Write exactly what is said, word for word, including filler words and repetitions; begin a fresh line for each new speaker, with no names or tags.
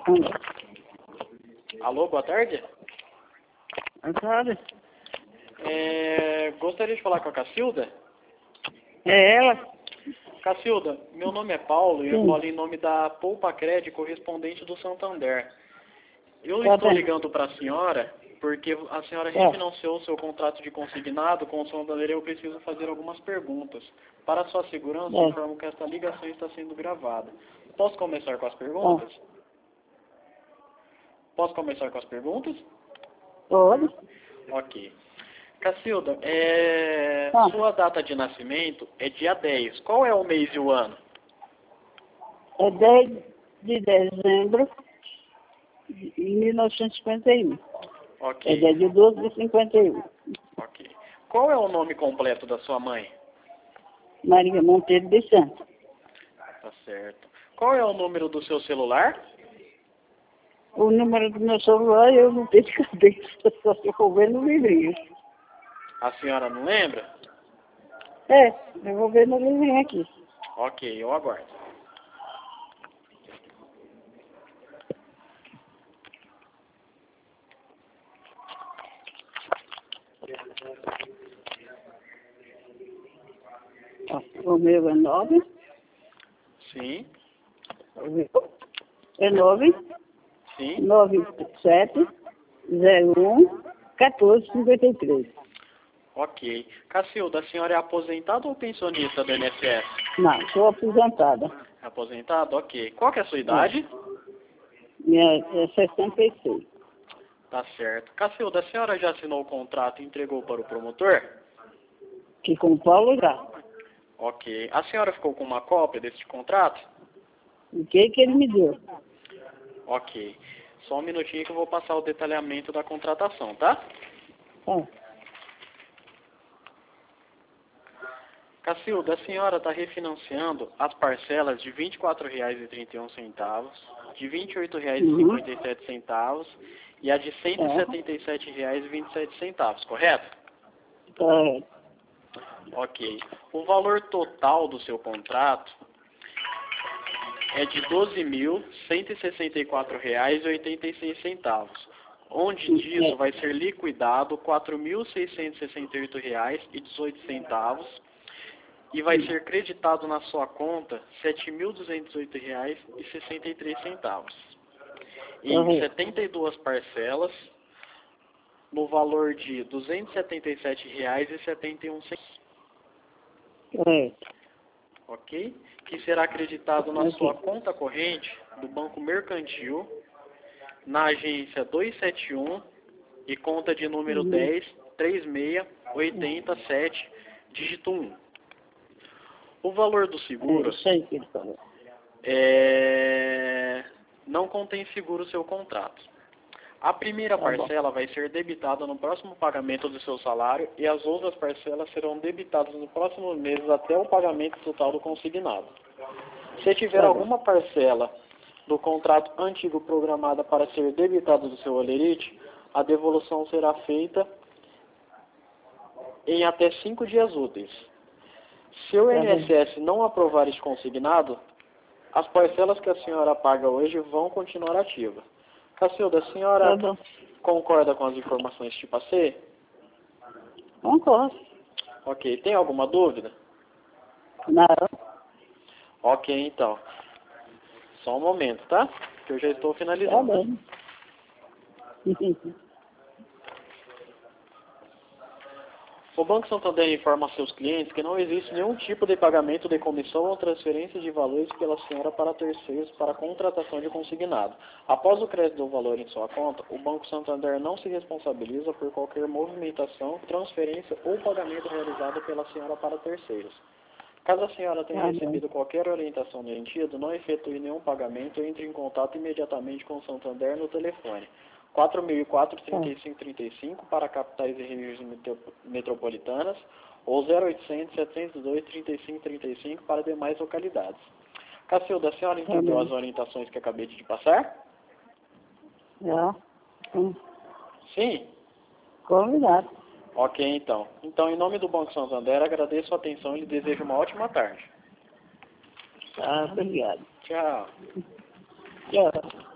Alô, boa tarde.
Boa tarde.
É, gostaria de falar com a Cacilda?
É ela?
Cacilda, meu nome é Paulo e eu
Sim.
falo em nome da Poupa Cred, correspondente do Santander. Eu
Tá
estou
bem.
ligando para a senhora porque a senhora
É.
refinanciou o seu contrato de consignado com o Santander e eu preciso fazer algumas perguntas. Para sua segurança,
É.
informo que esta ligação está sendo gravada. Posso começar com as perguntas? Posso começar com as perguntas?
Pode?
Ok. Cacilda, é...
Tá.
sua data de nascimento é dia dez. Qual é o mês e o ano?
É dez de dezembro de mil novecentos e cinquenta e um.
Ok.
É dez de doze de cinquenta e um.
Ok. Qual é o nome completo da sua mãe?
Maria Monteiro de Santos.
Tá certo. Qual é o número do seu celular?
O número do meu celular eu não tenho de cabeça, só se eu for ver no livrinho.
A senhora não lembra?
É, eu vou ver no livrinho aqui.
Ok, eu aguardo.
Ó, o meu é nove.
Sim,
O meu é nove,
sim.
nove sete, zero um, quatorze, cinquenta e três.
Ok. Cacilda, a senhora é aposentada ou pensionista do I N S S?
Não, sou aposentada.
Aposentada? Ok. Qual que é a sua idade?
Minha é sessenta e seis.
Tá certo. Cacilda, a senhora já assinou o contrato e entregou para o promotor?
Que com o Paulo já.
Ok. A senhora ficou com uma cópia deste contrato?
O que que ele me deu?
Ok. Só um minutinho que eu vou passar o detalhamento da contratação, tá?
Ó,
Cacilda, a senhora está refinanciando as parcelas de vinte e quatro reais e trinta e um centavos, de vinte e oito reais e cinquenta e sete centavos e a de cento e setenta e sete reais e vinte e sete centavos, correto?
correto.
Ok. O valor total do seu contrato é de doze mil cento e sessenta e quatro reais e oitenta e seis centavos, onde disso vai ser liquidado quatro mil seiscentos e sessenta e oito reais e dezoito centavos e vai ser creditado na sua conta sete mil duzentos e oito reais e sessenta e três centavos. Em
Correto.
setenta e duas parcelas, no valor de duzentos e setenta e sete reais e setenta e um centavos.
Correto.
Ok? Que será acreditado na
Ok.
sua conta corrente do Banco Mercantil, na agência duzentos e setenta e um e conta de número
Uhum.
dez, trinta e seis, oitenta, sete, dígito um. O valor do
É
seguro
isso aí que ele falou.
é... não contém seguro seu contrato. A primeira
Tá bom.
parcela vai ser debitada no próximo pagamento do seu salário e as outras parcelas serão debitadas no próximo mês até o pagamento total do consignado. Se tiver
Tá bom.
alguma parcela do contrato antigo programada para ser debitada do seu holerite, a devolução será feita em até cinco dias úteis. Se o
Tá
I N S S não aprovar este consignado, as parcelas que a senhora paga hoje vão continuar ativas. Cacilda, a
Tá
senhora
bom.
concorda com as informações que te passei?
Concordo.
Ok. Tem alguma dúvida?
Não.
Ok, então. Só um momento, tá? Que eu já estou
Tá
finalizando.
bem.
O Banco Santander informa a seus clientes que não existe nenhum tipo de pagamento de comissão ou transferência de valores pela senhora para terceiros para contratação de consignado. Após o crédito do valor em sua conta, o Banco Santander não se responsabiliza por qualquer movimentação, transferência ou pagamento realizado pela senhora para terceiros. Caso a senhora tenha
Tá bem.
recebido qualquer orientação no sentido, não efetue nenhum pagamento ou entre em contato imediatamente com o Santander no telefone quatro mil e quatro, trinta e cinco, trinta e cinco para capitais e regiões metro- metropolitanas ou zero oitocentos, setecentos e dois, trinta e cinco, trinta e cinco para demais localidades. Cacilda, a senhora
Tá
entendeu
bem.
as orientações que acabei de te passar?
Já. Hum.
Sim?
Combinado.
Ok, então. Então, em nome do Banco Santander, agradeço a atenção e lhe desejo uma ótima tarde.
Tá, obrigado.
Tchau.
Tchau.